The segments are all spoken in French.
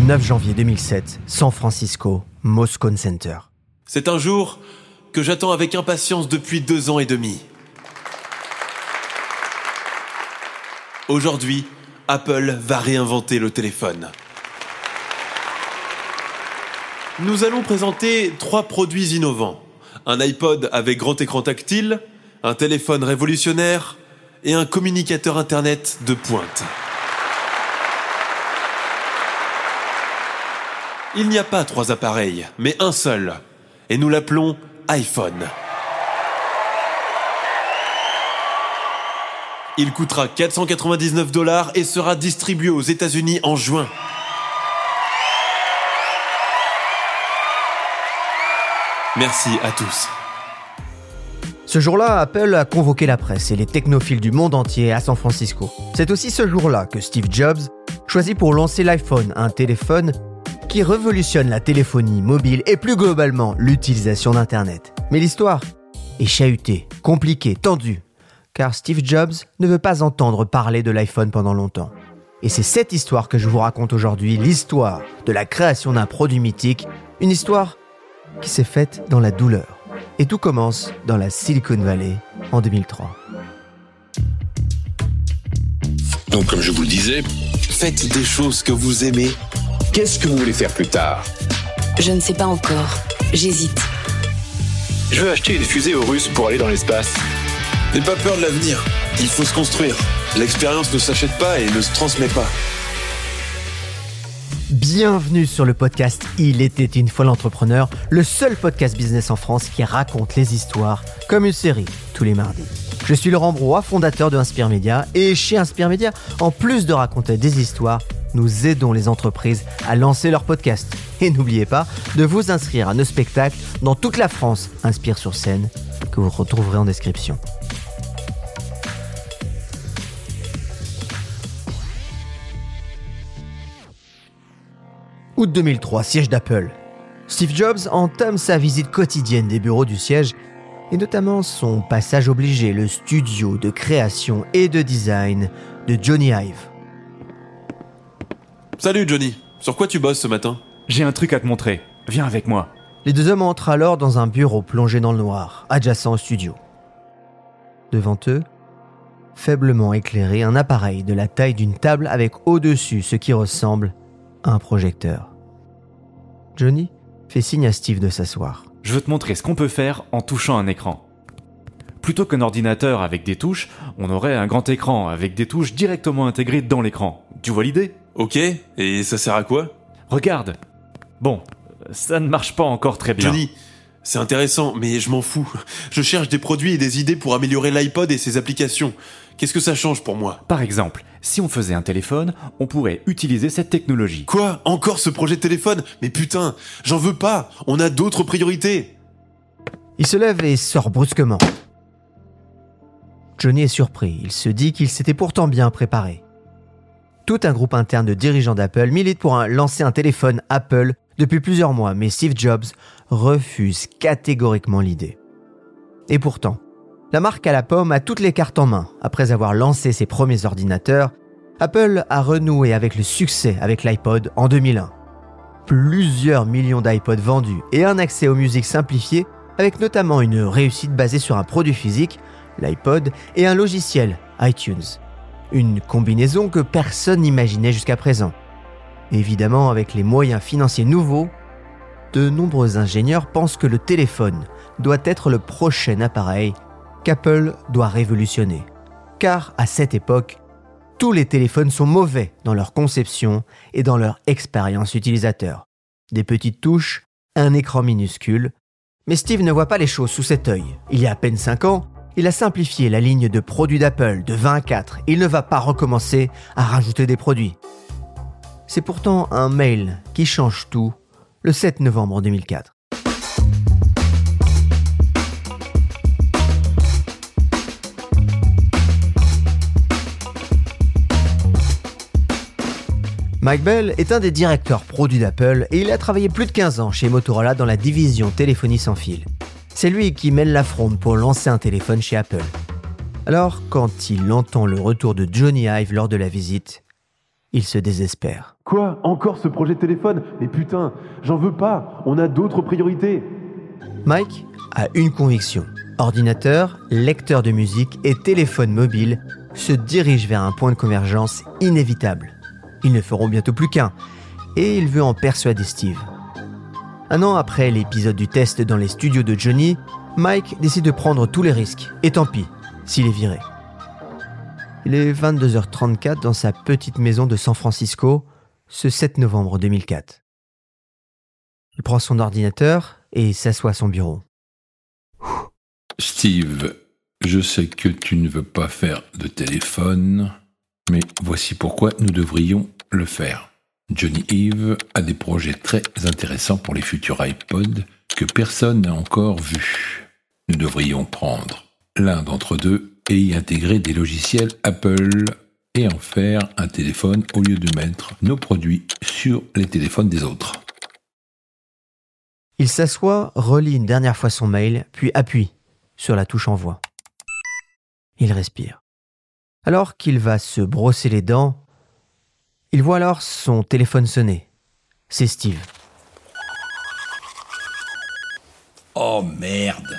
9 janvier 2007, San Francisco, Moscone Center. C'est un jour que j'attends avec impatience depuis 2 ans et demi. Aujourd'hui, Apple va réinventer le téléphone. Nous allons présenter 3 produits innovants. Un iPod avec grand écran tactile, un téléphone révolutionnaire et un communicateur Internet de pointe. Il n'y a pas 3 appareils, mais un seul. Et nous l'appelons iPhone. Il coûtera $499 et sera distribué aux États-Unis en juin. Merci à tous. Ce jour-là, Apple a convoqué la presse et les technophiles du monde entier à San Francisco. C'est aussi ce jour-là que Steve Jobs choisit pour lancer l'iPhone, un téléphone qui révolutionne la téléphonie mobile et plus globalement l'utilisation d'Internet. Mais l'histoire est chahutée, compliquée, tendue, car Steve Jobs ne veut pas entendre parler de l'iPhone pendant longtemps. Et c'est cette histoire que je vous raconte aujourd'hui, l'histoire de la création d'un produit mythique, une histoire qui s'est faite dans la douleur. Et tout commence dans la Silicon Valley en 2003. Donc, comme je vous le disais, Faites des choses que vous aimez. qu'est-ce que vous voulez faire plus tard? Je ne sais pas encore. J'hésite. Je veux acheter une fusée aux Russes pour aller dans l'espace. N'aie pas peur de l'avenir. Il faut se construire. L'expérience ne s'achète pas et ne se transmet pas. Bienvenue sur le podcast Il était une fois l'entrepreneur, le seul podcast business en France qui raconte les histoires comme une série tous les mardis. Je suis Laurent Broye, fondateur de Inspire Média, et chez Inspire Média, en plus de raconter des histoires, nous aidons les entreprises à lancer leur podcast. Et n'oubliez pas de vous inscrire à nos spectacles dans toute la France, Inspire sur scène, que vous retrouverez en description. Août 2003, siège d'Apple. Steve Jobs entame sa visite quotidienne des bureaux du siège et notamment son passage obligé, le studio de création et de design de Jony Ive. Salut Johnny, sur quoi tu bosses ce matin? J'ai un truc à te montrer. Viens avec moi. Les deux hommes entrent alors dans un bureau plongé dans le noir, adjacent au studio. Devant eux, faiblement éclairé, un appareil de la taille d'une table avec au-dessus ce qui ressemble à un projecteur. Johnny fait signe à Steve de s'asseoir. Je veux te montrer ce qu'on peut faire en touchant un écran. Plutôt qu'un ordinateur avec des touches, on aurait un grand écran avec des touches directement intégrées dans l'écran. Tu vois l'idée? Ok, et ça sert à quoi? Regarde. Bon, ça ne marche pas encore très bien. Johnny, c'est intéressant, mais je m'en fous. Je cherche des produits et des idées pour améliorer l'iPod et ses applications. Qu'est-ce que ça change pour moi? Par exemple, si on faisait un téléphone, on pourrait utiliser cette technologie. Quoi? Encore ce projet de téléphone? Mais putain, j'en veux pas. On a d'autres priorités. Il se lève et sort brusquement. Johnny est surpris. Il se dit qu'il s'était pourtant bien préparé. Tout un groupe interne de dirigeants d'Apple milite pour lancer un téléphone Apple depuis plusieurs mois, mais Steve Jobs refuse catégoriquement l'idée. Et pourtant, la marque à la pomme a toutes les cartes en main. Après avoir lancé ses premiers ordinateurs, Apple a renoué avec le succès avec l'iPod en 2001. Plusieurs millions d'iPods vendus et un accès aux musiques simplifié, avec notamment une réussite basée sur un produit physique, l'iPod, et un logiciel, iTunes. Une combinaison que personne n'imaginait jusqu'à présent. Évidemment, avec les moyens financiers nouveaux, de nombreux ingénieurs pensent que le téléphone doit être le prochain appareil qu'Apple doit révolutionner. Car à cette époque, tous les téléphones sont mauvais dans leur conception et dans leur expérience utilisateur. Des petites touches, un écran minuscule. Mais Steve ne voit pas les choses sous cet œil. Il y a à peine 5 ans, il a simplifié la ligne de produits d'Apple de 20 à 4. Il ne va pas recommencer à rajouter des produits. C'est pourtant un mail qui change tout le 7 novembre 2004. Mike Bell est un des directeurs produits d'Apple et il a travaillé plus de 15 ans chez Motorola dans la division téléphonie sans fil. C'est lui qui mène la fronde pour lancer un téléphone chez Apple. Alors, quand il entend le retour de Jony Ive lors de la visite, Il se désespère. Quoi ? Encore ce projet de téléphone ? Mais putain, j'en veux pas, on a d'autres priorités. Mike a une conviction. Ordinateur, lecteur de musique et téléphone mobile se dirigent vers un point de convergence inévitable. Ils ne feront bientôt plus qu'un, et il veut en persuader Steve. Un an après l'épisode du test dans les studios de Johnny, Mike décide de prendre tous les risques, et tant pis, s'il est viré. Il est 22h34 dans sa petite maison de San Francisco, ce 7 novembre 2004. Il prend son ordinateur et s'assoit à son bureau. Steve, je sais que tu ne veux pas faire de téléphone, mais voici pourquoi nous devrions le faire. Johnny Ive a des projets très intéressants pour les futurs iPods que personne n'a encore vus. Nous devrions prendre l'un d'entre deux et y intégrer des logiciels Apple et en faire un téléphone au lieu de mettre nos produits sur les téléphones des autres. Il s'assoit, relit une dernière fois son mail, puis appuie sur la touche envoi. Il respire. Alors qu'il va se brosser les dents, il voit alors son téléphone sonner. C'est Steve. Oh merde!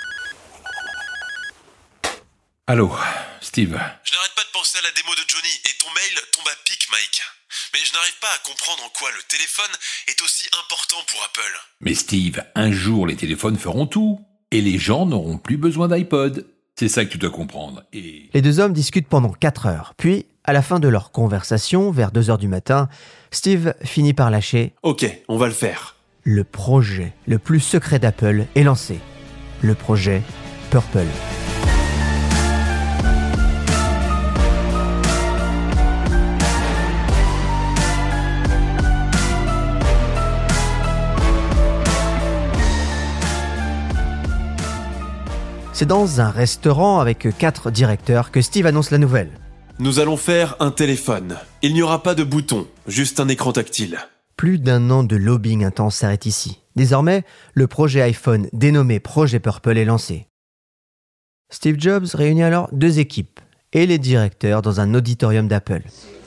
Allô, Steve. Je n'arrête pas de penser à la démo de Johnny et ton mail tombe à pic, Mike. Mais je n'arrive pas à comprendre en quoi le téléphone est aussi important pour Apple. Mais Steve, un jour les téléphones feront tout et les gens n'auront plus besoin d'iPod. C'est ça que tu dois comprendre. Et... Les deux hommes discutent pendant 4 heures. Puis, à la fin de leur conversation, vers 2h du matin, Steve finit par lâcher « Ok, on va le faire. » Le projet le plus secret d'Apple est lancé. Le projet Purple. C'est dans un restaurant avec 4 directeurs que Steve annonce la nouvelle. Nous allons faire un téléphone. Il n'y aura pas de bouton, juste un écran tactile. Plus d'1 an de lobbying intense s'arrête ici. Désormais, le projet iPhone dénommé Projet Purple est lancé. Steve Jobs réunit alors 2 équipes et les directeurs dans un auditorium d'Apple.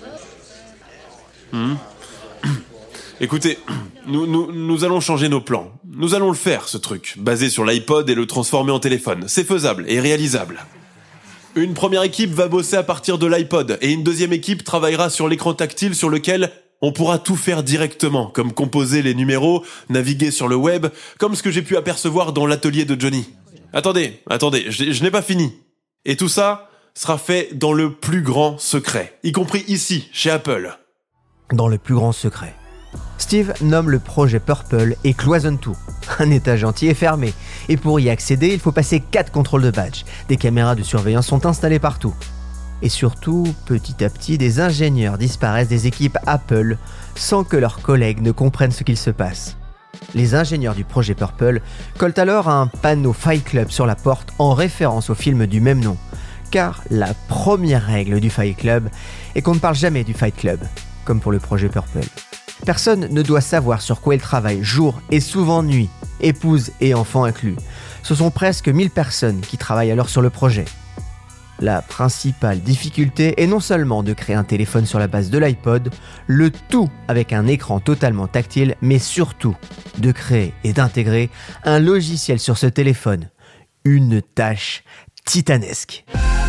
Écoutez, nous allons changer nos plans. Nous allons le faire, ce truc, basé sur l'iPod et le transformer en téléphone. C'est faisable et réalisable. Une première équipe va bosser à partir de l'iPod et une deuxième équipe travaillera sur l'écran tactile sur lequel on pourra tout faire directement, comme composer les numéros, naviguer sur le web, comme ce que j'ai pu apercevoir dans l'atelier de Johnny. Attendez, je n'ai pas fini. Et tout ça sera fait dans le plus grand secret, y compris ici, chez Apple. Dans le plus grand secret. Steve nomme le projet Purple et cloisonne tout. Un étage entier est fermé. Et pour y accéder, il faut passer 4 contrôles de badge. Des caméras de surveillance sont installées partout. Et surtout, petit à petit, des ingénieurs disparaissent des équipes Apple sans que leurs collègues ne comprennent ce qu'il se passe. Les ingénieurs du projet Purple collent alors un panneau Fight Club sur la porte en référence au film du même nom. Car la première règle du Fight Club est qu'on ne parle jamais du Fight Club, comme pour le projet Purple. Personne ne doit savoir sur quoi ils travaillent jour et souvent nuit, épouses et enfants inclus. Ce sont presque 1000 personnes qui travaillent alors sur le projet. La principale difficulté est non seulement de créer un téléphone sur la base de l'iPod, le tout avec un écran totalement tactile, mais surtout de créer et d'intégrer un logiciel sur ce téléphone. Une tâche titanesque.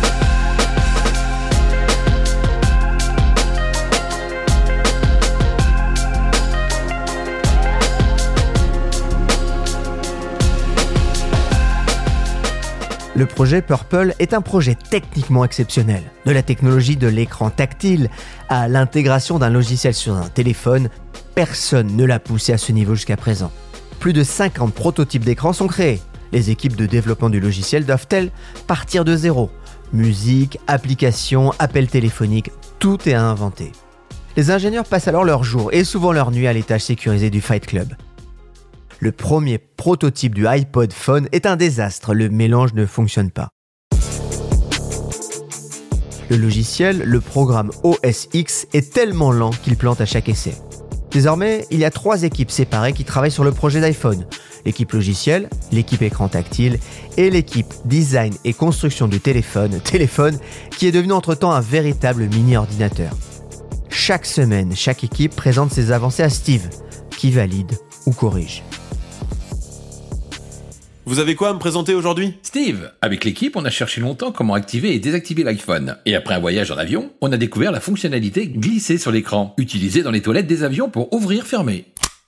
Le projet Purple est un projet techniquement exceptionnel. De la technologie de l'écran tactile à l'intégration d'un logiciel sur un téléphone, personne ne l'a poussé à ce niveau jusqu'à présent. Plus de 50 prototypes d'écran sont créés. Les équipes de développement du logiciel doivent-elles partir de zéro ? Musique, applications, appels téléphoniques, tout est à inventer. Les ingénieurs passent alors leur jour et souvent leur nuit à l'étage sécurisé du Fight Club. Le premier prototype du iPod Phone est un désastre, le mélange ne fonctionne pas. Le logiciel, le programme OS X, est tellement lent qu'il plante à chaque essai. Désormais, il y a 3 équipes séparées qui travaillent sur le projet d'iPhone. L'équipe logiciel, l'équipe écran tactile et l'équipe design et construction du téléphone qui est devenu entre-temps un véritable mini-ordinateur. Chaque semaine, chaque équipe présente ses avancées à Steve, qui valide ou corrige. Vous avez quoi à me présenter aujourd'hui ? Steve, avec l'équipe, on a cherché longtemps comment activer et désactiver l'iPhone. Et après un voyage en avion, on a découvert la fonctionnalité glisser sur l'écran, utilisée dans les toilettes des avions pour ouvrir-fermer.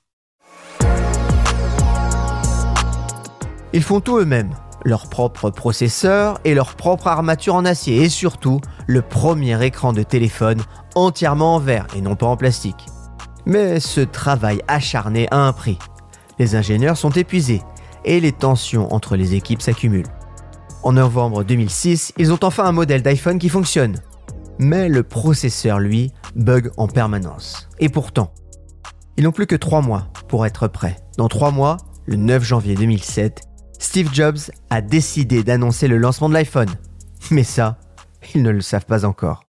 Ils font tout eux-mêmes, leur propre processeur et leur propre armature en acier et surtout le premier écran de téléphone entièrement en verre et non pas en plastique. Mais ce travail acharné a un prix. Les ingénieurs sont épuisés et les tensions entre les équipes s'accumulent. En novembre 2006, ils ont enfin un modèle d'iPhone qui fonctionne. Mais le processeur, lui, bug en permanence. Et pourtant, ils n'ont plus que 3 mois pour être prêts. Dans 3 mois, le 9 janvier 2007, Steve Jobs a décidé d'annoncer le lancement de l'iPhone. Mais ça, ils ne le savent pas encore.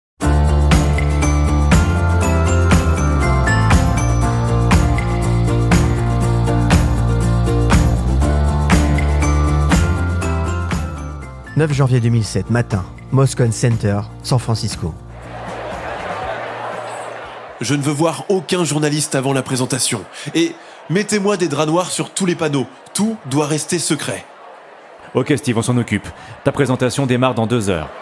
« 9 janvier 2007, matin, Moscone Center, San Francisco. » Je ne veux voir aucun journaliste avant la présentation. Et mettez-moi des draps noirs sur tous les panneaux. Tout doit rester secret. Ok Steve, on s'en occupe. Ta présentation démarre dans 2 heures.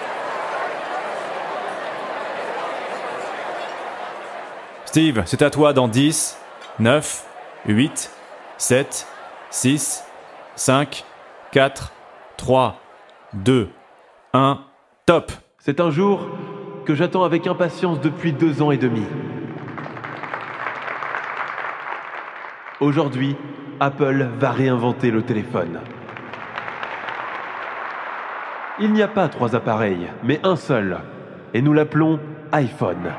Steve, c'est à toi dans 10, 9, 8, 7, 6, 5, 4, 3, 2, 1, top. C'est un jour que j'attends avec impatience depuis 2 ans et demi. Aujourd'hui, Apple va réinventer le téléphone. Il n'y a pas 3 appareils, mais un seul. Et nous l'appelons iPhone.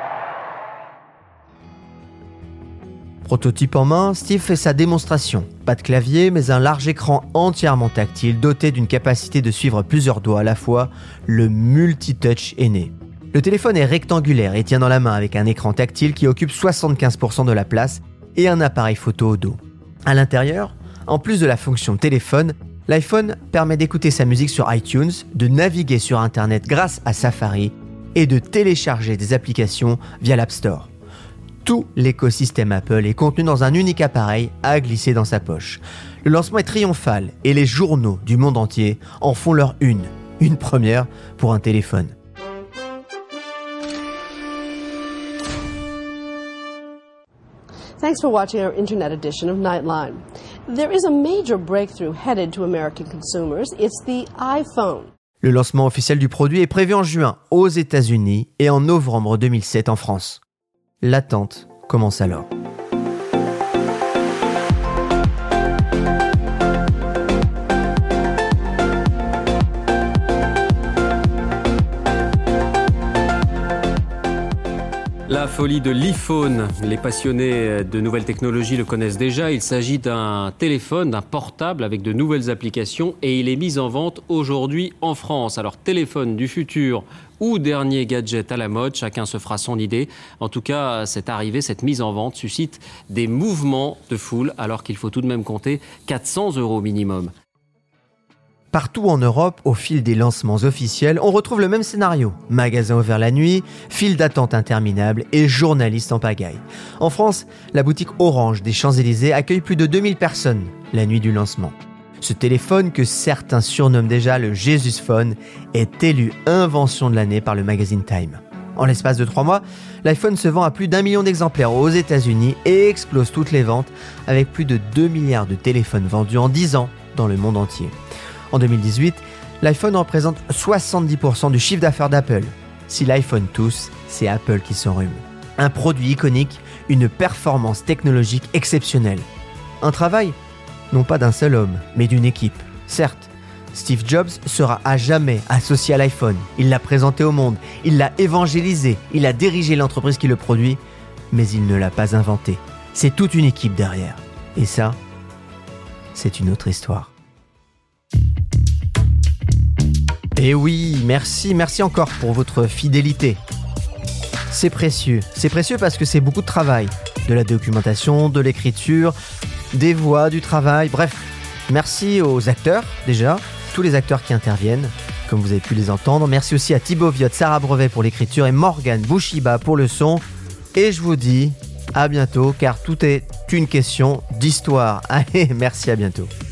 Prototype en main, Steve fait sa démonstration. Pas de clavier, mais un large écran entièrement tactile doté d'une capacité de suivre plusieurs doigts à la fois. Le multitouch est né. Le téléphone est rectangulaire et tient dans la main avec un écran tactile qui occupe 75% de la place et un appareil photo au dos. À l'intérieur, en plus de la fonction téléphone, l'iPhone permet d'écouter sa musique sur iTunes, de naviguer sur Internet grâce à Safari et de télécharger des applications via l'App Store. Tout l'écosystème Apple est contenu dans un unique appareil à glisser dans sa poche. Le lancement est triomphal et les journaux du monde entier en font leur une. Une première pour un téléphone. Thanks for watching our internet edition of Nightline. There is a major breakthrough headed to American consumers. It's the iPhone. Le lancement officiel du produit est prévu en juin aux États-Unis et en novembre 2007 en France. L'attente commence alors. La folie de l'iPhone. Les passionnés de nouvelles technologies le connaissent déjà. Il s'agit d'un téléphone, d'un portable avec de nouvelles applications et il est mis en vente aujourd'hui en France. Alors, téléphone du futur ou dernier gadget à la mode, chacun se fera son idée. En tout cas, cette arrivée, cette mise en vente suscite des mouvements de foule alors qu'il faut tout de même compter 400 € minimum. Partout en Europe, au fil des lancements officiels, on retrouve le même scénario. Magasins ouverts la nuit, files d'attente interminables et journalistes en pagaille. En France, la boutique Orange des Champs-Élysées accueille plus de 2000 personnes la nuit du lancement. Ce téléphone, que certains surnomment déjà le Jesus Phone, est élu invention de l'année par le magazine Time. En l'espace de 3 mois, l'iPhone se vend à plus d'1 million d'exemplaires aux États-Unis et explose toutes les ventes avec plus de 2 milliards de téléphones vendus en 10 ans dans le monde entier. En 2018, l'iPhone représente 70% du chiffre d'affaires d'Apple. Si l'iPhone tousse, c'est Apple qui s'enrhume. Un produit iconique, une performance technologique exceptionnelle. Un travail, non pas d'un seul homme, mais d'une équipe. Certes, Steve Jobs sera à jamais associé à l'iPhone. Il l'a présenté au monde, il l'a évangélisé, il a dirigé l'entreprise qui le produit, mais il ne l'a pas inventé. C'est toute une équipe derrière. Et ça, c'est une autre histoire. Et oui, merci encore pour votre fidélité. C'est précieux parce que c'est beaucoup de travail. De la documentation, de l'écriture, des voix, du travail, bref. Merci aux acteurs, déjà, tous les acteurs qui interviennent. comme vous avez pu les entendre. Merci aussi à Thibaut Viotte, Sarah Brevet pour l'écriture et Morgane Bouchiba pour le son. Et je vous dis à bientôt, car tout est une question d'histoire. Allez, merci, à bientôt.